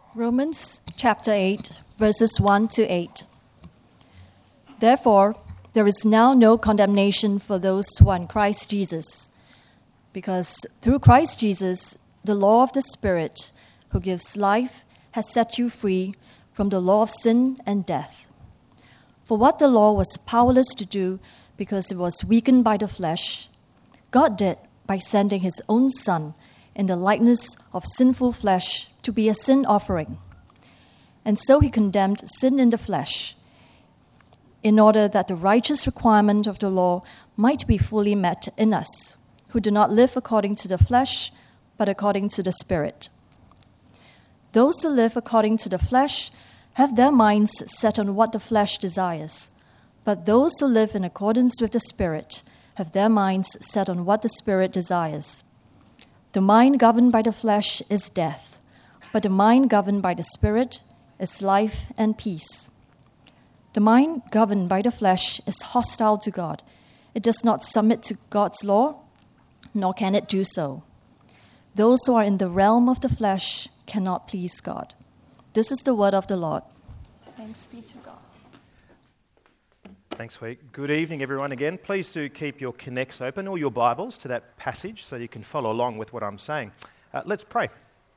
Romans chapter 8, verses 1 to 8. Therefore, there is now no condemnation for those who are in Christ Jesus, because through Christ Jesus, the law of the Spirit, who gives life, has set you free from the law of sin and death. For what the law was powerless to do because it was weakened by the flesh, God did by sending his own Son in the likeness of sinful flesh to be a sin offering. And so he condemned sin in the flesh, in order that the righteous requirement of the law might be fully met in us, who do not live according to the flesh, but according to the Spirit. Those who live according to the flesh have their minds set on what the flesh desires, but those who live in accordance with the Spirit have their minds set on what the Spirit desires. The mind governed by the flesh is death, but the mind governed by the Spirit is life and peace. The mind governed by the flesh is hostile to God. It does not submit to God's law, nor can it do so. Those who are in the realm of the flesh cannot please God. This is the word of the Lord. Thanks be to God. Thanks, Week. Good evening, everyone, again. Please do keep your Connects open or your Bibles to that passage so you can follow along with what I'm saying. Let's pray.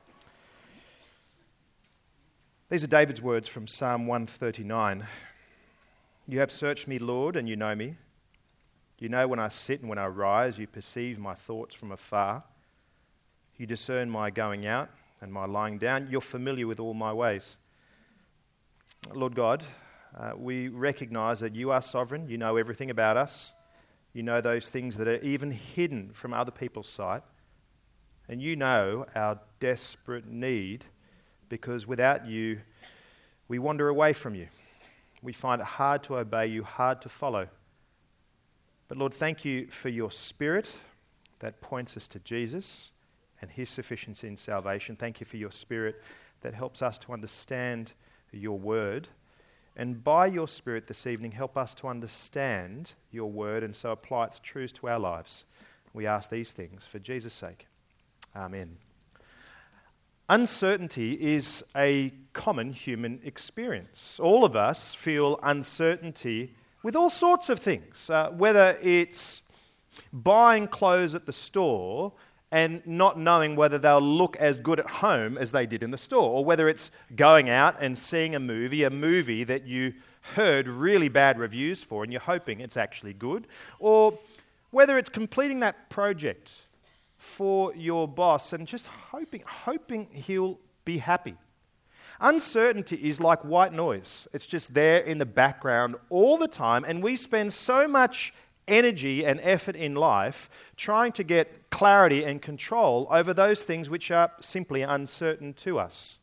These are David's words from Psalm 139. You have searched me, Lord, and you know me. You know when I sit and when I rise. You perceive my thoughts from afar. You discern my going out and my lying down. You're familiar with all my ways. Lord God, we recognize that you are sovereign. You know everything about us. You know those things that are even hidden from other people's sight. And you know our desperate need, because without you, we wander away from you. We find it hard to obey you, hard to follow. But Lord, thank you for your Spirit that points us to Jesus and his sufficiency in salvation. Thank you for your Spirit that helps us to understand your word. And by your Spirit this evening, help us to understand your word and so apply its truths to our lives. We ask these things for Jesus' sake. Amen. Uncertainty is a common human experience. All of us feel uncertainty with all sorts of things, whether it's buying clothes at the store and not knowing whether they'll look as good at home as they did in the store, or whether it's going out and seeing a movie that you heard really bad reviews for and you're hoping it's actually good, or whether it's completing that project for your boss and just hoping he'll be happy. Uncertainty is like white noise. It's just there in the background all the time, and we spend so much energy and effort in life trying to get clarity and control over those things which are simply uncertain to us.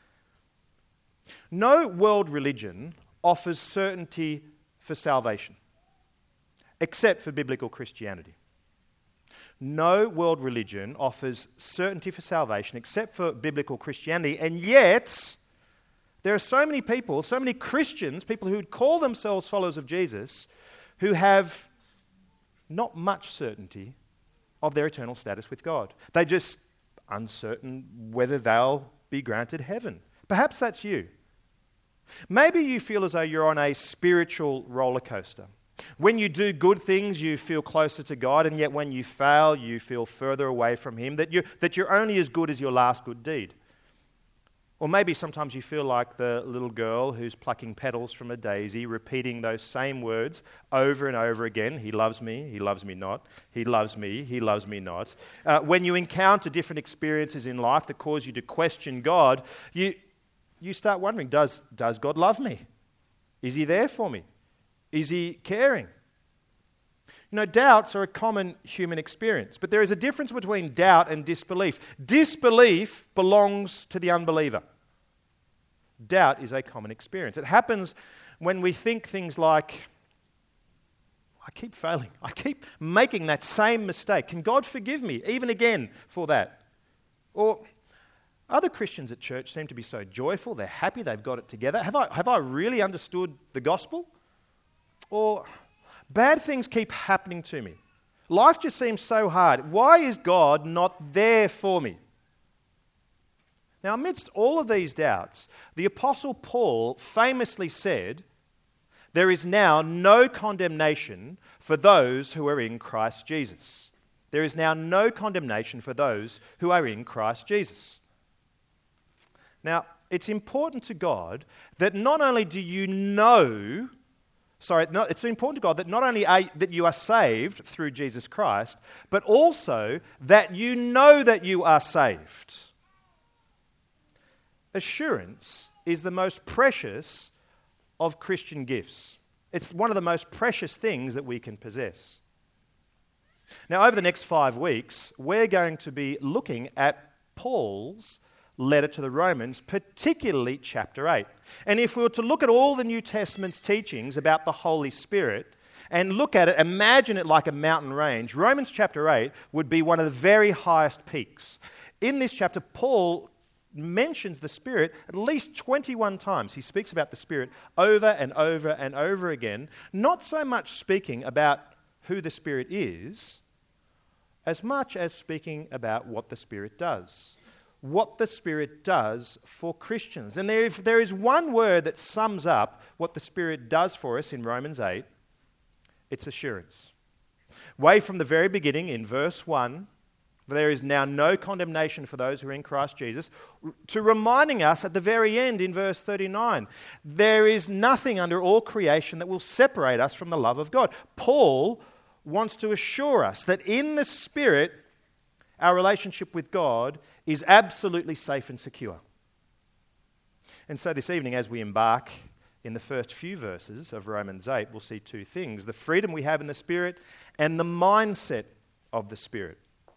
No world religion offers certainty for salvation, except for biblical Christianity. No world religion offers certainty for salvation except for biblical Christianity, and yet there are so many people, so many Christians, people who call themselves followers of Jesus, who have not much certainty of their eternal status with God. They're just uncertain whether they'll be granted heaven. Perhaps that's you. Maybe you feel as though you're on a spiritual roller coaster. When you do good things, you feel closer to God, and yet when you fail, you feel further away from him, that you're only as good as your last good deed. Or maybe sometimes you feel like the little girl who's plucking petals from a daisy, repeating those same words over and over again. He loves me not. He loves me not. When you encounter different experiences in life that cause you to question God, you start wondering, does God love me? Is he there for me? Is he caring? You know, doubts are a common human experience, but there is a difference between doubt and disbelief. Disbelief belongs to the unbeliever. Doubt is a common experience. It happens when we think things like, I keep failing. I keep making that same mistake. Can God forgive me even again for that? Or other Christians at church seem to be so joyful, they're happy, they've got it together. Have I really understood the gospel? Or bad things keep happening to me. Life just seems so hard. Why is God not there for me? Now, amidst all of these doubts, the Apostle Paul famously said, "There is now no condemnation for those who are in Christ Jesus." There is now no condemnation for those who are in Christ Jesus. Now, it's important to God that not only do you know, it's important to God that not only that you are saved through Jesus Christ, but also that you know that you are saved. Assurance is the most precious of Christian gifts. It's one of the most precious things that we can possess. Now, over the next 5 weeks, we're going to be looking at Paul's letter to the Romans, particularly chapter 8. And if we were to look at all the New Testament's teachings about the Holy Spirit and look at it, imagine it like a mountain range, Romans chapter 8 would be one of the very highest peaks. In this chapter, Paul mentions the Spirit at least 21 times. He speaks about the Spirit over and over and over again, not so much speaking about who the Spirit is, as much as speaking about what the Spirit does. What the Spirit does for Christians. And if there is one word that sums up what the Spirit does for us in Romans 8, it's assurance. Way from the very beginning, in verse 1, there is now no condemnation for those who are in Christ Jesus, to reminding us at the very end in verse 39, there is nothing under all creation that will separate us from the love of God. Paul wants to assure us that in the Spirit, our relationship with God is absolutely safe and secure. And so this evening, as we embark in the first few verses of Romans 8, we'll see two things: the freedom we have in the Spirit and the mindset of the Spirit.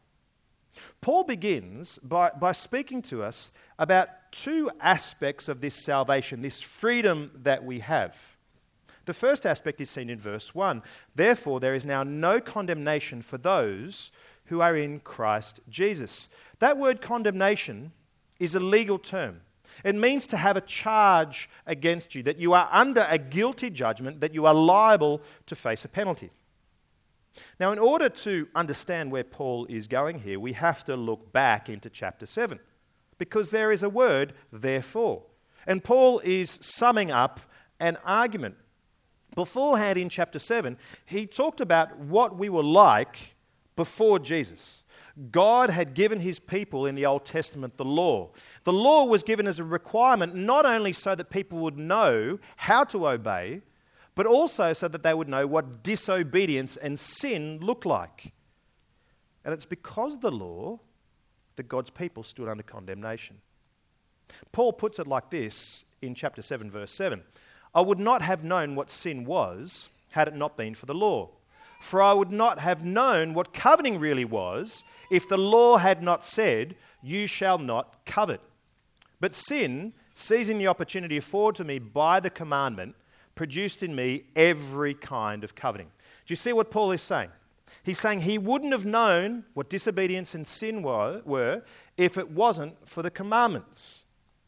Paul begins by speaking to us about two aspects of this salvation, this freedom that we have. The first aspect is seen in verse 1. Therefore, there is now no condemnation for those who are in Christ Jesus. That word condemnation is a legal term. It means to have a charge against you, that you are under a guilty judgment, that you are liable to face a penalty. Now, in order to understand where Paul is going here, we have to look back into chapter 7, because there is a word, therefore. And Paul is summing up an argument. Beforehand in chapter 7, he talked about what we were like before Jesus. God had given his people in the Old Testament the law. The law was given as a requirement not only so that people would know how to obey, but also so that they would know what disobedience and sin looked like. And it's because of the law that God's people stood under condemnation. Paul puts it like this in chapter 7, verse 7. I would not have known what sin was had it not been for the law. For I would not have known what coveting really was if the law had not said, you shall not covet. But sin, seizing the opportunity afforded to me by the commandment, produced in me every kind of coveting. Do you see what Paul is saying? He's saying he wouldn't have known what disobedience and sin were if it wasn't for the commandments.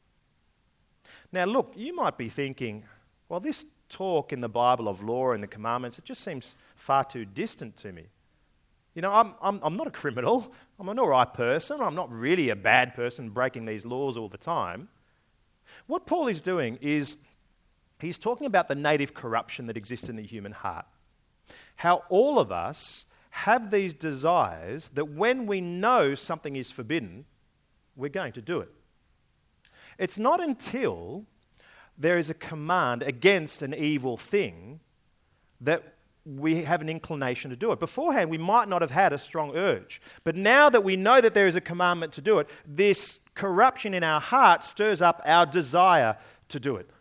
Now look, you might be thinking, well, this talk in the Bible of law and the commandments, it just seems far too distant to me. You know, I'm not a criminal. I'm an all right person. I'm not really a bad person breaking these laws all the time. What Paul is doing is he's talking about the native corruption that exists in the human heart. How all of us have these desires that when we know something is forbidden, we're going to do it. It's not until there is a command against an evil thing that we have an inclination to do it. Beforehand, we might not have had a strong urge. But now that we know that there is a commandment to do it, this corruption in our heart stirs up our desire to do it.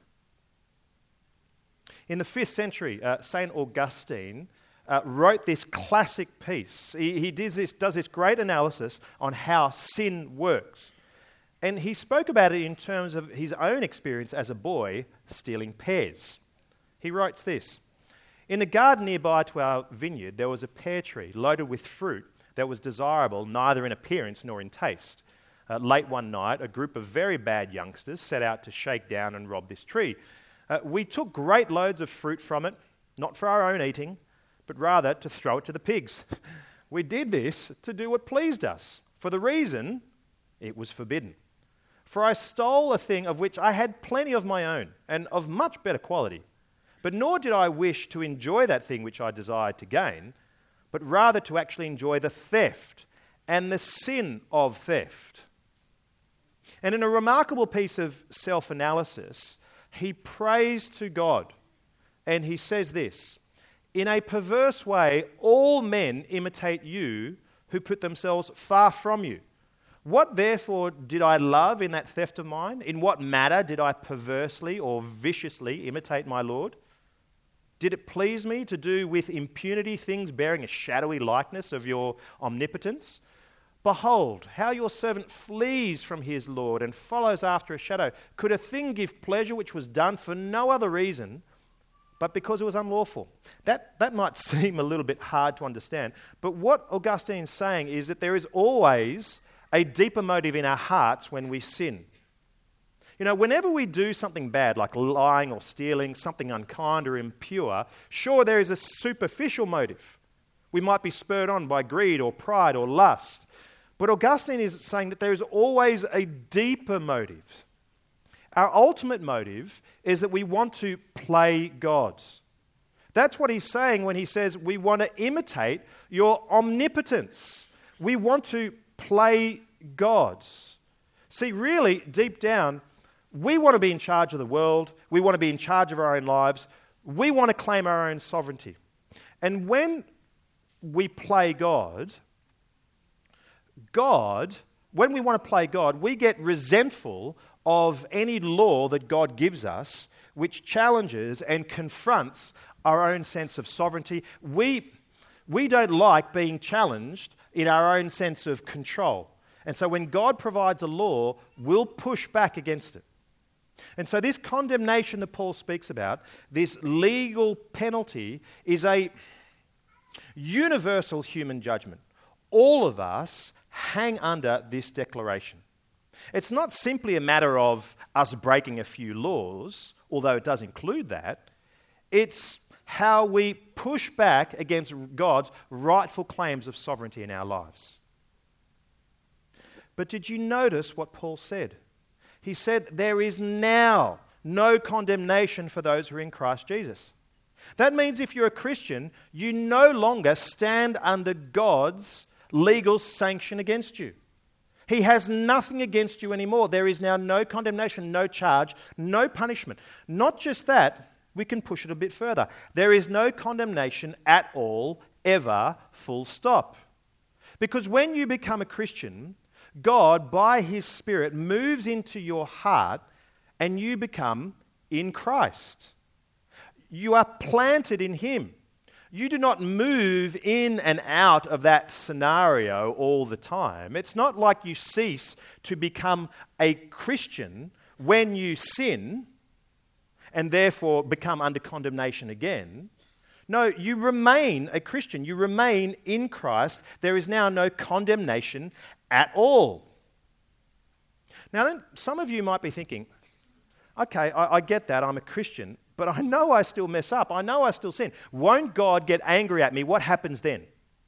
In the 5th century, St. Augustine wrote this classic piece. He does this great analysis on how sin works. And he spoke about it in terms of his own experience as a boy stealing pears. He writes this: in a garden nearby to our vineyard, there was a pear tree loaded with fruit that was desirable neither in appearance nor in taste. Late one night, a group of very bad youngsters set out to shake down and rob this tree. We took great loads of fruit from it, not for our own eating, but rather to throw it to the pigs. We did this to do what pleased us, for the reason it was forbidden. For I stole a thing of which I had plenty of my own, and of much better quality. But nor did I wish to enjoy that thing which I desired to gain, but rather to actually enjoy the theft and the sin of theft." And in a remarkable piece of self-analysis, he prays to God, and he says this: "In a perverse way, all men imitate you who put themselves far from you. What therefore did I love in that theft of mine? In what matter did I perversely or viciously imitate my Lord? Did it please me to do with impunity things bearing a shadowy likeness of your omnipotence? Behold, how your servant flees from his Lord and follows after a shadow. Could a thing give pleasure which was done for no other reason but because it was unlawful?" That might seem a little bit hard to understand, but what Augustine's saying is that there is always a deeper motive in our hearts when we sin. You know, whenever we do something bad, like lying or stealing, something unkind or impure, sure, there is a superficial motive. We might be spurred on by greed or pride or lust. But Augustine is saying that there is always a deeper motive. Our ultimate motive is that we want to play God. That's what he's saying when he says we want to imitate your omnipotence. We want to play God. See, really, deep down, we want to be in charge of the world. We want to be in charge of our own lives. We want to claim our own sovereignty. And when we play God, when we want to play God, we get resentful of any law that God gives us which challenges and confronts our own sense of sovereignty. We don't like being challenged in our own sense of control. And so when God provides a law, we'll push back against it. And so this condemnation that Paul speaks about, this legal penalty, is a universal human judgment. All of us hang under this declaration. It's not simply a matter of us breaking a few laws, although it does include that. It's how we push back against God's rightful claims of sovereignty in our lives. But did you notice what Paul said? He said, "There is now no condemnation for those who are in Christ Jesus." That means if you're a Christian, you no longer stand under God's legal sanction against you. He has nothing against you anymore. There is now no condemnation, no charge, no punishment. Not just that, we can push it a bit further. There is no condemnation at all, ever, full stop. Because when you become a Christian, God, by His Spirit, moves into your heart and you become in Christ. You are planted in Him. You do not move in and out of that scenario all the time. It's not like you cease to become a Christian when you sin and therefore become under condemnation again. No, you remain a Christian. You remain in Christ. There is now no condemnation at all. Now then, some of you might be thinking, okay, I get that, I'm a Christian, but I know I still mess up. I know I still sin. Won't God get angry at me? What happens then?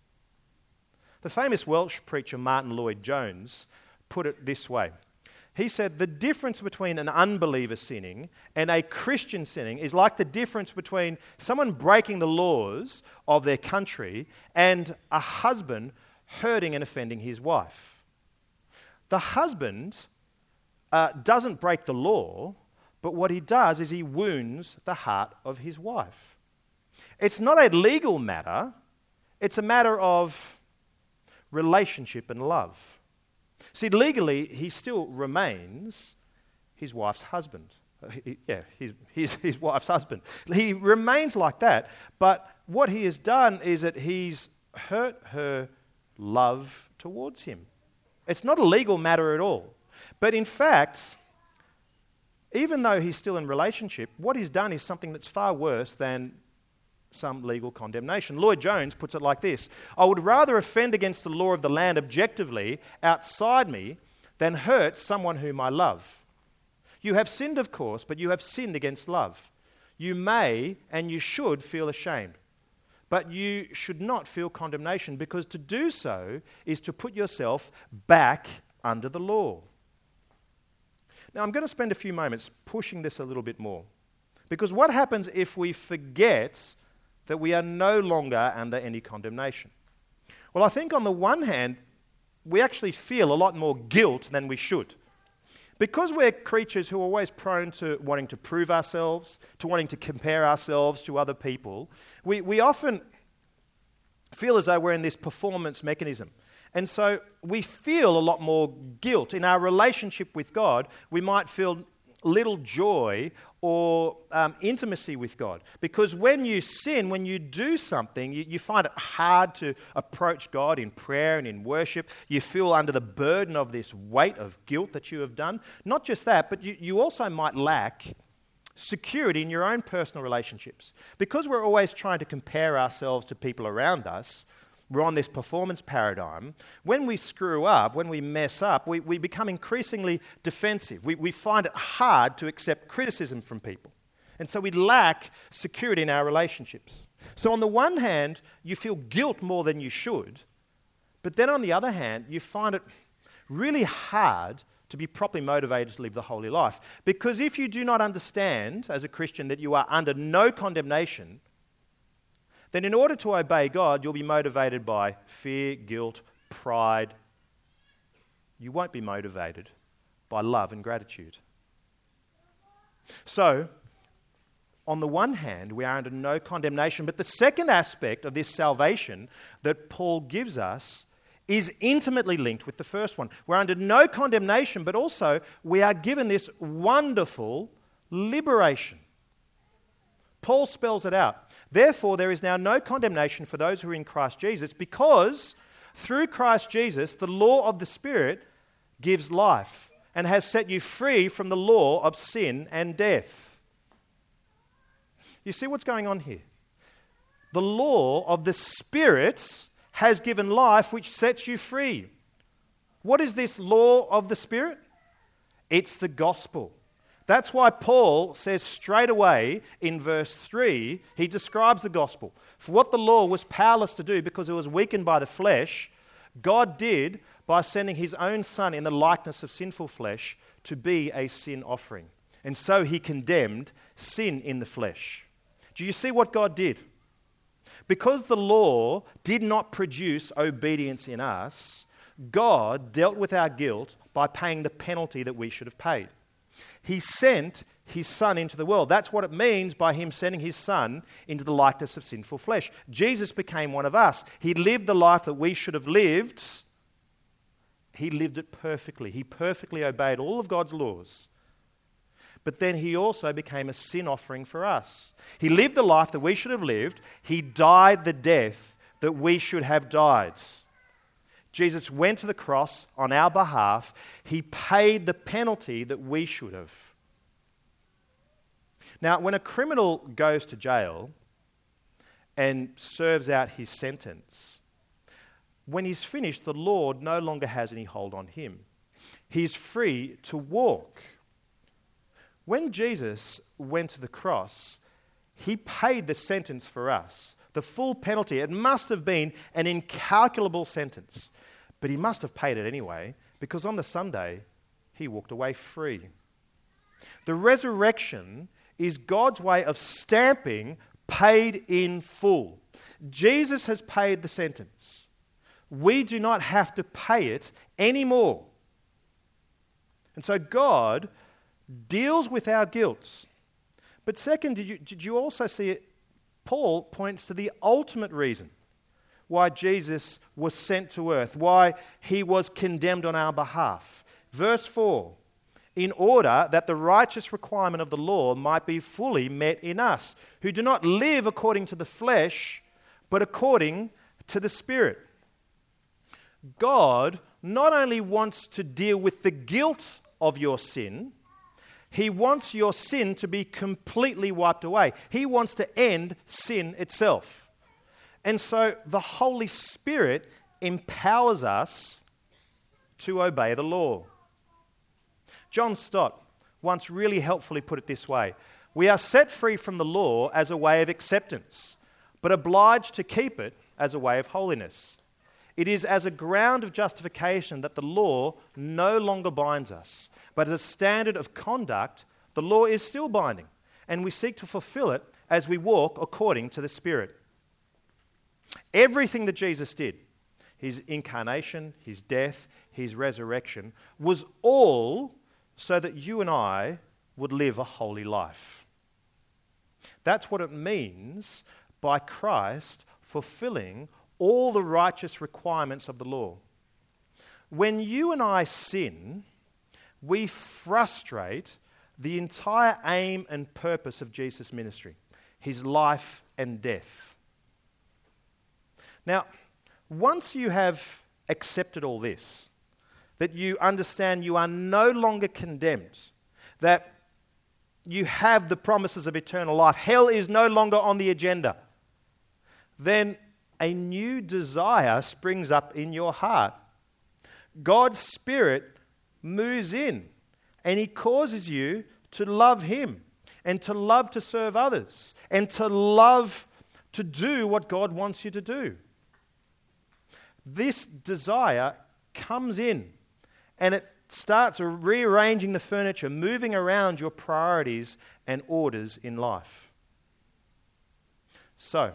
The famous Welsh preacher Martin Lloyd-Jones put it this way. He said, the difference between an unbeliever sinning and a Christian sinning is like the difference between someone breaking the laws of their country and a husband hurting and offending his wife. The husband doesn't break the law, but what he does is he wounds the heart of his wife. It's not a legal matter, it's a matter of relationship and love. See, legally, he still remains his wife's husband. His wife's husband. He remains like that, but what he has done is that he's hurt her love towards him. It's not a legal matter at all. But in fact, even though he's still in relationship, what he's done is something that's far worse than some legal condemnation. Lloyd-Jones puts it like this: I would rather offend against the law of the land objectively outside me than hurt someone whom I love. You have sinned, of course, but you have sinned against love. You may and you should feel ashamed, but you should not feel condemnation, because to do so is to put yourself back under the law. Now, I'm going to spend a few moments pushing this a little bit more. Because what happens if we forget that we are no longer under any condemnation? Well, I think on the one hand, we actually feel a lot more guilt than we should. Because we're creatures who are always prone to wanting to prove ourselves, to wanting to compare ourselves to other people, we often feel as though we're in this performance mechanism. And so we feel a lot more guilt. In our relationship with God, we might feel little joy or intimacy with God. Because when you sin, when you do something, you find it hard to approach God in prayer and in worship. You feel under the burden of this weight of guilt that you have done. Not just that, but you also might lack security in your own personal relationships. Because we're always trying to compare ourselves to people around us, we're on this performance paradigm. When we screw up, when we mess up, we become increasingly defensive. We find it hard to accept criticism from people. And so we lack security in our relationships. So on the one hand, you feel guilt more than you should. But then on the other hand, you find it really hard to be properly motivated to live the holy life. Because if you do not understand, as a Christian, that you are under no condemnation, then in order to obey God, you'll be motivated by fear, guilt, pride. You won't be motivated by love and gratitude. So, on the one hand, we are under no condemnation, but the second aspect of this salvation that Paul gives us is intimately linked with the first one. We're under no condemnation, but also we are given this wonderful liberation. Paul spells it out. Therefore, there is now no condemnation for those who are in Christ Jesus, because through Christ Jesus, the law of the Spirit gives life and has set you free from the law of sin and death. You see what's going on here? The law of the Spirit has given life, which sets you free. What is this law of the Spirit? It's the gospel. That's why Paul says straight away in verse 3, he describes the gospel. For what the law was powerless to do because it was weakened by the flesh, God did by sending his own Son in the likeness of sinful flesh to be a sin offering. And so he condemned sin in the flesh. Do you see what God did? Because the law did not produce obedience in us, God dealt with our guilt by paying the penalty that we should have paid. He sent his Son into the world. That's what it means by him sending his Son into the likeness of sinful flesh. Jesus became one of us. He lived the life that we should have lived. He lived it perfectly. He perfectly obeyed all of God's laws. But then he also became a sin offering for us. He lived the life that we should have lived. He died the death that we should have died. Jesus went to the cross on our behalf. He paid the penalty that we should have. Now, when a criminal goes to jail and serves out his sentence, when he's finished, the Lord no longer has any hold on him. He's free to walk. When Jesus went to the cross, he paid the sentence for us, the full penalty. It must have been an incalculable sentence. But he must have paid it anyway, because on the Sunday, he walked away free. The resurrection is God's way of stamping paid in full. Jesus has paid the sentence. We do not have to pay it anymore. And so God deals with our guilt. But second, did you also see it? Paul points to the ultimate reason why Jesus was sent to earth, why he was condemned on our behalf. Verse 4, in order that the righteous requirement of the law might be fully met in us, who do not live according to the flesh, but according to the Spirit. God not only wants to deal with the guilt of your sin, he wants your sin to be completely wiped away. He wants to end sin itself. And so the Holy Spirit empowers us to obey the law. John Stott once really helpfully put it this way: we are set free from the law as a way of acceptance, but obliged to keep it as a way of holiness. It is as a ground of justification that the law no longer binds us. But as a standard of conduct, the law is still binding, and we seek to fulfill it as we walk according to the Spirit. Everything that Jesus did, his incarnation, his death, his resurrection, was all so that you and I would live a holy life. That's what it means by Christ fulfilling all the righteous requirements of the law. When you and I sin, we frustrate the entire aim and purpose of Jesus' ministry, his life and death. Now, once you have accepted all this, that you understand you are no longer condemned, that you have the promises of eternal life, hell is no longer on the agenda, then a new desire springs up in your heart. God's Spirit moves in and he causes you to love him and to love to serve others and to love to do what God wants you to do. This desire comes in and it starts rearranging the furniture, moving around your priorities and orders in life. So,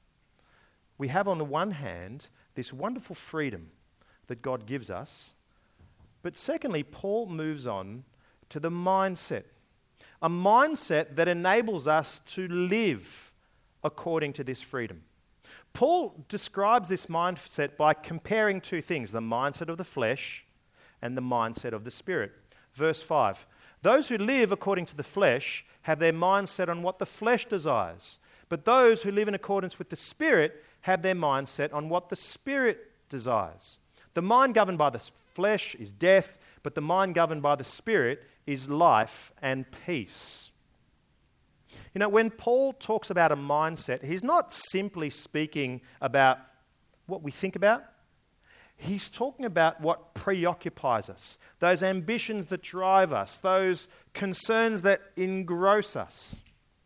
we have on the one hand this wonderful freedom that God gives us, but secondly, Paul moves on to the mindset, a mindset that enables us to live according to this freedom. Paul describes this mindset by comparing two things, the mindset of the flesh and the mindset of the Spirit. Verse 5, those who live according to the flesh have their mind set on what the flesh desires, but those who live in accordance with the Spirit have their mind set on what the Spirit desires. The mind governed by the flesh is death, but the mind governed by the Spirit is life and peace. You know, when Paul talks about a mindset, he's not simply speaking about what we think about. He's talking about what preoccupies us, those ambitions that drive us, those concerns that engross us.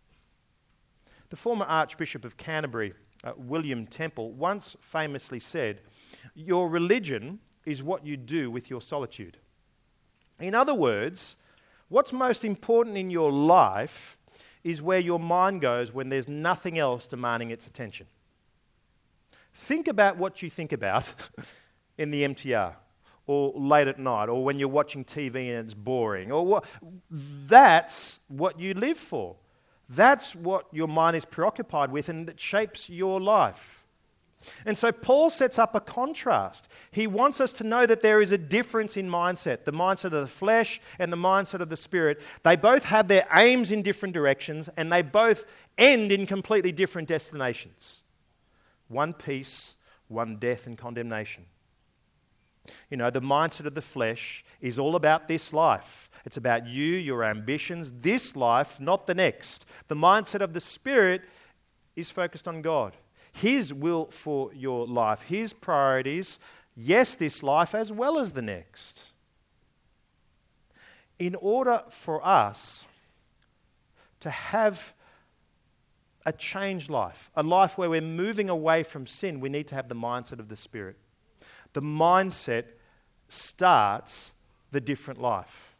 The former Archbishop of Canterbury, William Temple, once famously said, "Your religion is what you do with your solitude." In other words, what's most important in your life is where your mind goes when there's nothing else demanding its attention. Think about what you think about in the MTR, or late at night, or when you're watching TV and it's boring, or that's what you live for. That's what your mind is preoccupied with, and that shapes your life. And so Paul sets up a contrast. He wants us to know that there is a difference in mindset, the mindset of the flesh and the mindset of the Spirit. They both have their aims in different directions, and they both end in completely different destinations. One peace, one death and condemnation. You know, the mindset of the flesh is all about this life. It's about you, your ambitions, this life, not the next. The mindset of the Spirit is focused on God, his will for your life, his priorities, yes, this life as well as the next. In order for us to have a changed life, a life where we're moving away from sin, we need to have the mindset of the Spirit. The mindset starts the different life.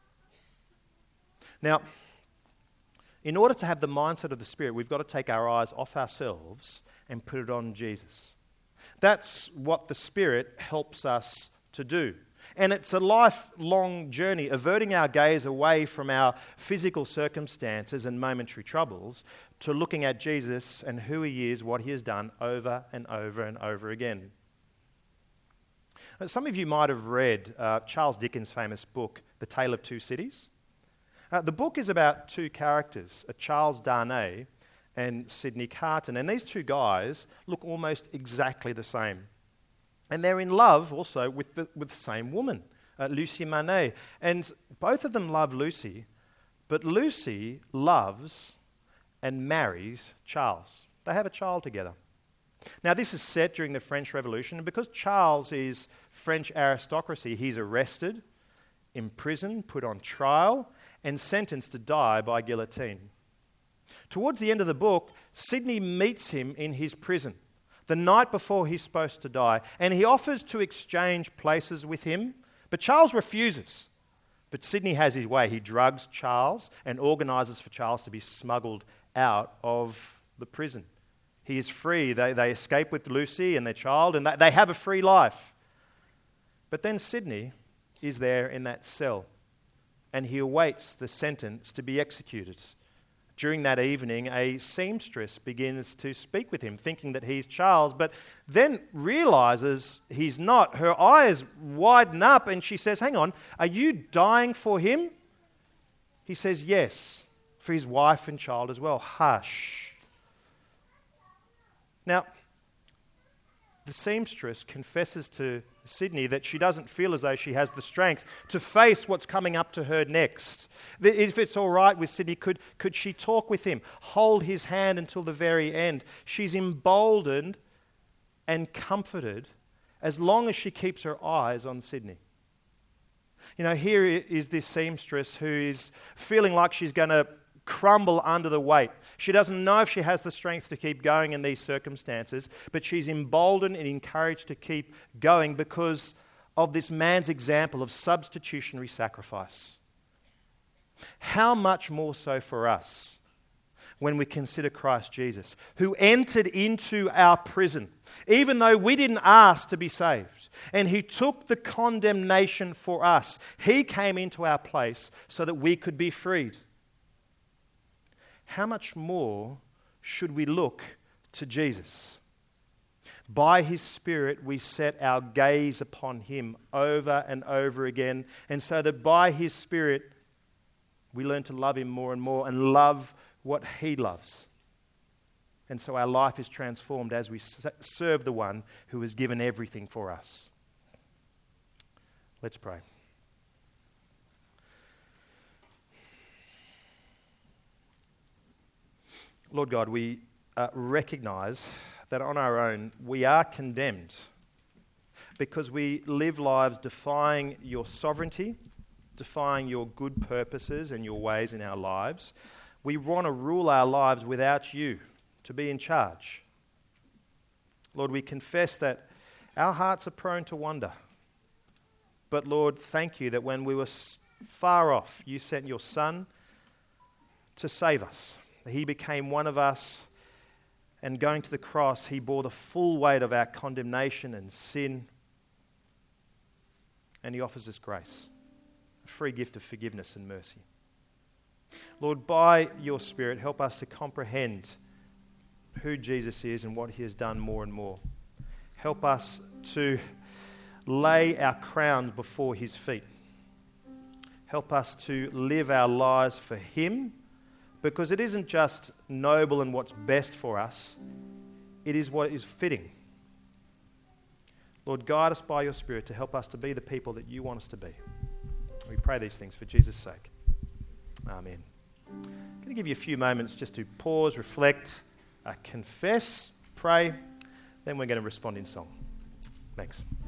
Now, in order to have the mindset of the Spirit, we've got to take our eyes off ourselves and put it on Jesus. That's what the Spirit helps us to do. And it's a lifelong journey, averting our gaze away from our physical circumstances and momentary troubles to looking at Jesus and who he is, what he has done over and over and over again. Some of you might have read Charles Dickens' famous book, The Tale of Two Cities. The book is about two characters, Charles Darnay and Sidney Carton. And these two guys look almost exactly the same. And they're in love also with the same woman, Lucie Manet. And both of them love Lucy, but Lucy loves and marries Charles. They have a child together. Now, this is set during the French Revolution, and because Charles is French aristocracy, he's arrested, imprisoned, put on trial, and sentenced to die by guillotine. Towards the end of the book, Sidney meets him in his prison. the night before he's supposed to die, and he offers to exchange places with him, but Charles refuses. But Sidney has his way. He drugs Charles and organises for Charles to be smuggled out of the prison. He is free. They escape with Lucy and their child, and they have a free life. But then Sidney is there in that cell, and he awaits the sentence to be executed. During that evening, a seamstress begins to speak with him, thinking that he's Charles, but then realises he's not. Her eyes widen up, and she says, "Hang on, are you dying for him?" He says, "Yes, for his wife and child as well." Hush. Now, the seamstress confesses to Sidney that she doesn't feel as though she has the strength to face what's coming up to her next. If it's all right with Sidney, could she talk with him, hold his hand until the very end? She's emboldened and comforted as long as she keeps her eyes on Sidney. You know, here is this seamstress who is feeling like she's going to crumble under the weight. She doesn't know if she has the strength to keep going in these circumstances, but she's emboldened and encouraged to keep going because of this man's example of substitutionary sacrifice. How much more so for us when we consider Christ Jesus, who entered into our prison, even though we didn't ask to be saved, and he took the condemnation for us. He came into our place so that we could be freed. How much more should we look to Jesus? By his Spirit, we set our gaze upon him over and over again, and so that by his Spirit, we learn to love him more and more and love what he loves. And so our life is transformed as we serve the one who has given everything for us. Let's pray. Lord God, we recognize that on our own we are condemned because we live lives defying your sovereignty, defying your good purposes and your ways in our lives. We want to rule our lives without you to be in charge. Lord, we confess that our hearts are prone to wander. But Lord, thank you that when we were far off, you sent your Son to save us. He became one of us, and going to the cross, he bore the full weight of our condemnation and sin, and he offers us grace, a free gift of forgiveness and mercy. Lord, by your Spirit, help us to comprehend who Jesus is and what he has done more and more. Help us to lay our crowns before his feet. Help us to live our lives for him, because it isn't just noble and what's best for us, it is what is fitting. Lord, guide us by your Spirit to help us to be the people that you want us to be. We pray these things for Jesus' sake. Amen. I'm going to give you a few moments just to pause, reflect, confess, pray, then we're going to respond in song. Thanks.